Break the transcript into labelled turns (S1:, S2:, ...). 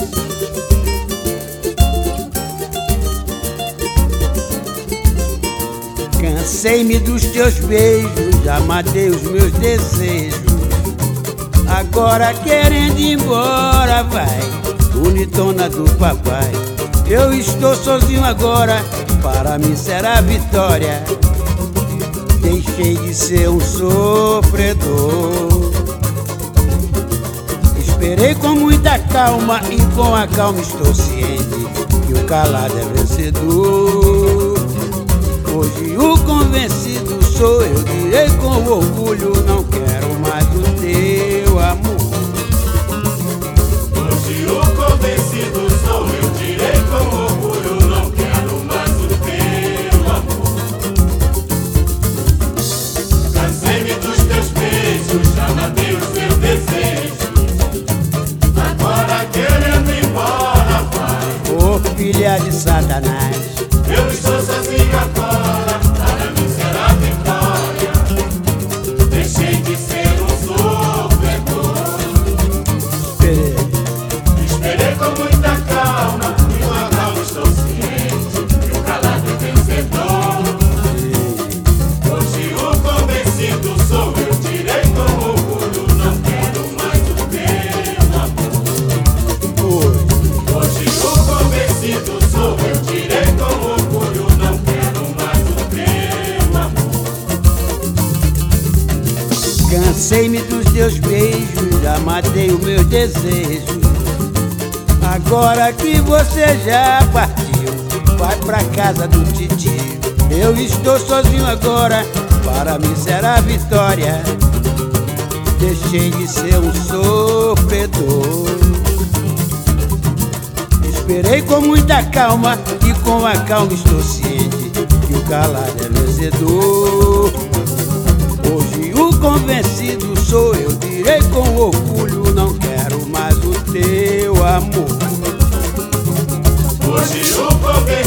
S1: Cansei-me dos teus beijos, já matei os meus desejos. Agora querendo ir embora, vai, bonitona do papai. Eu estou sozinho agora, para mim será vitória. Deixei de ser um sofredor. Esperei com muita calma e com a calma estou ciente que o calado é vencedor. Hoje o convencido sou eu, direi com orgulho, não quero mais o teu amor.
S2: Hoje o convencido sou eu, direi com orgulho, não quero mais o teu amor. Cansei-me dos teus beijos, já matei os meus desejos. Agora querendo ir embora, vai.
S1: Ô filha de Satanás,
S2: Eu estou sozinho agora, para mim será vitória. Deixei de ser um sofredor. Esperei com muita calma, e com a calma estou ciente que o calado é vencedor. Hoje o convencido sou eu, direi com orgulho, não quero mais o teu amor. Hoje o convencido sou eu, direi com orgulho, não quero mais o teu amor.
S1: cansei-me dos teus beijos, já matei o meu desejo. Agora que você já partiu, vai pra casa do titio. Eu estou sozinho agora, para mim será vitória. Deixei de ser um sofredor. Esperei com muita calma e com a calma estou ciente que o calado é vencedor. Hoje o convencido sou eu, direi com orgulho, não quero mais o teu amor.
S2: Hoje o convencido